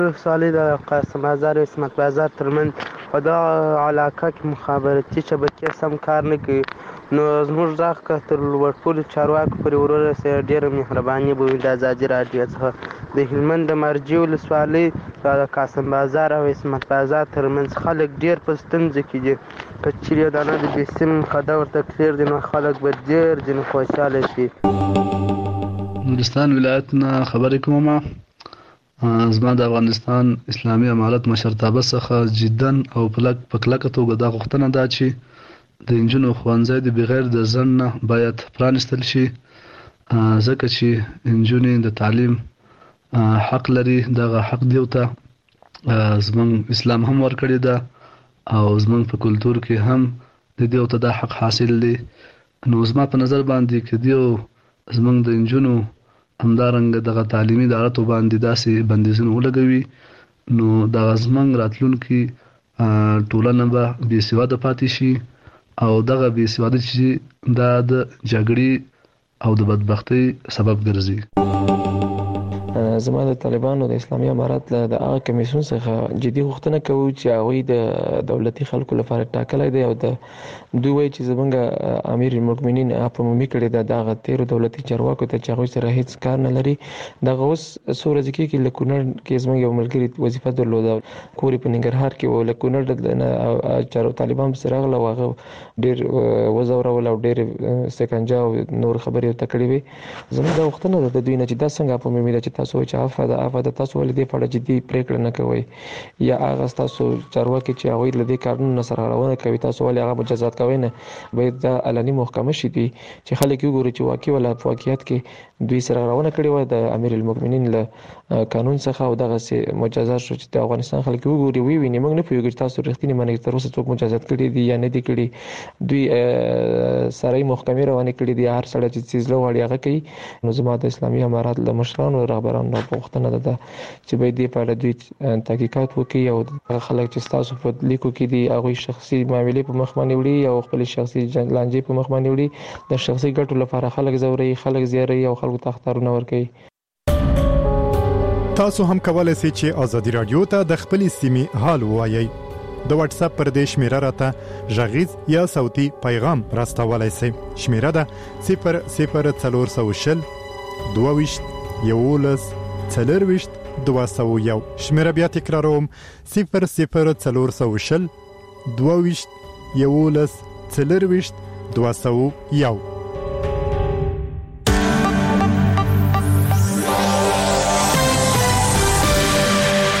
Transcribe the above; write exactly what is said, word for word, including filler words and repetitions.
ولسوالۍ د قاسم بازار او عصمت بازار ترمنځ په دغه علاقه کې مخابراتي شبکې سم کار نه کوي، نو زموږ غږ که تر ټولو چارواکو پورې ورسوي ډېره مهرباني به وي. د ازادي راډیو څخه د هلمند د مرجې ولسوالۍ د قاسم بازار او عصمت بازار ترمنځ خلک ډېر په ستونزه کې دي. که چېرې یو دانه د بېسیم خده ورته کلیر دي نو خلک به ډېر ځینې خوشحاله شي. نورستان ولایت نه خبرې کوم. زما د افغانستان اسلامي امارت مشرتابه څخه جداً او په کلکه توګه دا غوښتنه ده چې د نجونو ښوونځی د بغیر د ځنډ نه باید پرانیستل شي، ځکه چې نجونې د تعلیم حق لري. دغه حق دیو ته زموږ اسلام هم ورکړی ده او زموږ په کلتور کې هم د دیو ته دا حق حاصل دی. نو زما په نظر باندې که دیو زموږ د نجونو همدارنګه دغه تعلیمي اداراتو باندې داسې بندیزونه ولګوي نو دغه زموږ راتلونکي ټولنه به بې سواده پاتې شي او دغه بې سواده چې دا د جګړې او د بدبختۍ سبب ګرځي. زما د طالبانو د اسلامي امارت له د هغه کمیسیون څخه جدي غوښتنه کوو چې هغوی د دولتي خلکو لپاره ټاکلی دی او د دوی وایي چې زموږ امیر المؤمنین عمومي کړی ده دغه تیرو دولتي چارواکو ته چې هغوی سره هیڅ کار نه لري. دغه اوس څو ورځې کېږي له کونړ کې زموږ یو ملګري وظیفه درلوده، کور یې په ننګرهار کې و، له کونړ نه طالبان پسې راغله او هغه ډېر وځورول او ډېر سکنجه او نور خبرې ورته کړې وې. زموږ دا غوښتنه ده د دوی نه چې دا څنګه عمومي ده چې تاسو وایئ چې عفوه ده عفوه ده، تاسو ولې دې په اړه جدي پرېکړه نه کوئ؟ یا هغه ستاسو چارواکي چې هغوی له دې کارونو نه سرغړونه کوي تاسو ولې هغه مجازات کوئ نه؟ باید دا علني محکمه شي دوی چې خلک وګوري چې واقع ولا په واقعیت کې دوی سرغړونه کړې وه د امیر المؤمنین له قانون څخه او دغسې مجازات شو چې د افغانستان خلک وګوري ویې ویني. موږ نه پوهېږو چې تاسو رښتینې معنی تر اوسه څوک مجازات کړي دي یا نه دي کړي. دوی سرای محکمې روانې کړي دي، هر سړی چې څه زړه غواړي هغه کوي. نو زما د اسلامي امارت له مشرانو رهبرانو نه غوښتنه ده چې باید دې په اړه دوی تحقیقات وکړي او خلک چې ستاسو په لیکو کې دي هغوی شخصي معاملې په مخ باندې وړي او خپلې شخصي لانجې په مخ باندې وړي، د شخصي ګټو لپاره خلک ځوروي، خلک زیاروي او خلکو ته اخطارونه ورکوي. تاسو هم کولای شئ چې ازادي رادیو ته د خپلې سیمې حال ووایئ. د واتس اپ پر دې شمیره راته غږیز یا صوتي پیغام راستولای شئ. شمیره ده صفر صفر څلور سوه شل دوه ویشت یولس څلور ویشت دوه سوه یو. شمیره بیا تکراروم صفر صفر څلور سوه شل دوه ویشت یولس څلور ویشت دوه سوه یو.